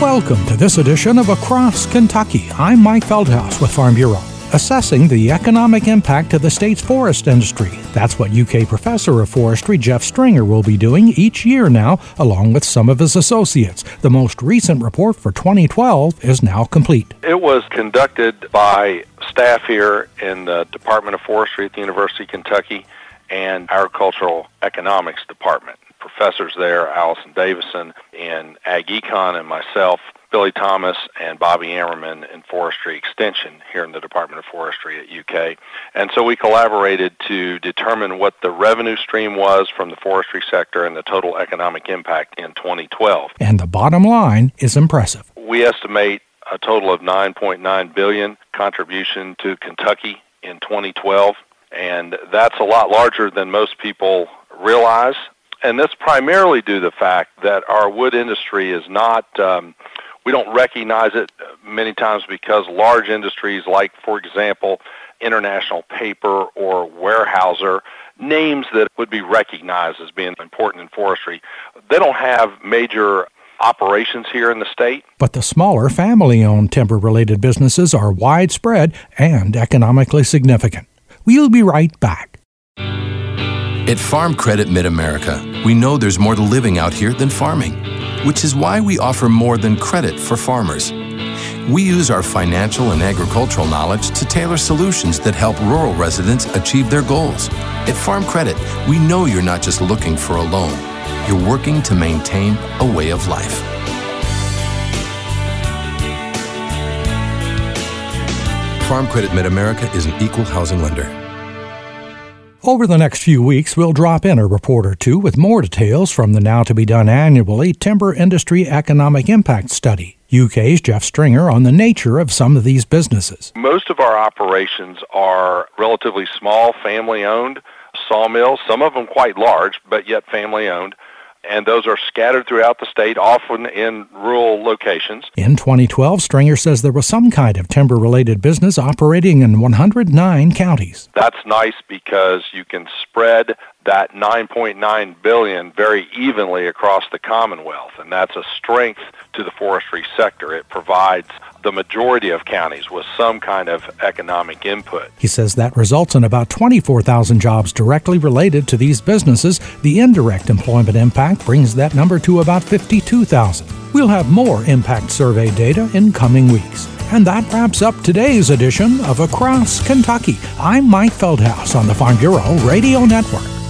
Welcome to this edition of Across Kentucky. I'm Mike Feldhaus with Farm Bureau. Assessing the economic impact of the state's forest industry. That's what UK Professor of Forestry Jeff Stringer will be doing each year now, along with some of his associates. The most recent report for 2012 is now complete. It was conducted by staff here in the Department of Forestry at the University of Kentucky and Agricultural Economics Department. Professors there, Allison Davison in Ag Econ, and myself, Billy Thomas and Bobby Ammerman in Forestry Extension here in the Department of Forestry at UK. And so we collaborated to determine what the revenue stream was from the forestry sector and the total economic impact in 2012. And the bottom line is impressive. We estimate a total of $9.9 billion contribution to Kentucky in 2012, and that's a lot larger than most people realize. And that's primarily due to the fact that our wood industry is not, we don't recognize it many times because large industries like, for example, International Paper or Weyerhaeuser, names that would be recognized as being important in forestry, they don't have major operations here in the state. But the smaller family-owned timber-related businesses are widespread and economically significant. We'll be right back. At Farm Credit Mid-America, we know there's more to living out here than farming, which is why we offer more than credit for farmers. We use our financial and agricultural knowledge to tailor solutions that help rural residents achieve their goals. At Farm Credit, we know you're not just looking for a loan. You're working to maintain a way of life. Farm Credit Mid-America is an equal housing lender. Over the next few weeks, we'll drop in a report or two with more details from the now-to-be-done annually Timber Industry Economic Impact Study. UK's Jeff Stringer on the nature of some of these businesses. Most of our operations are relatively small, family-owned sawmills, some of them quite large, but yet family-owned. And those are scattered throughout the state, often in rural locations. In 2012, Stringer says there was some kind of timber-related business operating in 109 counties. That's nice because you can spread that $9.9 billion very evenly across the Commonwealth, and that's a strength to the forestry sector. It provides the majority of counties with some kind of economic input. He says that results in about 24,000 jobs directly related to these businesses. The indirect employment impact brings that number to about 52,000. We'll have more impact survey data in coming weeks. And that wraps up today's edition of Across Kentucky. I'm Mike Feldhaus on the Farm Bureau Radio Network.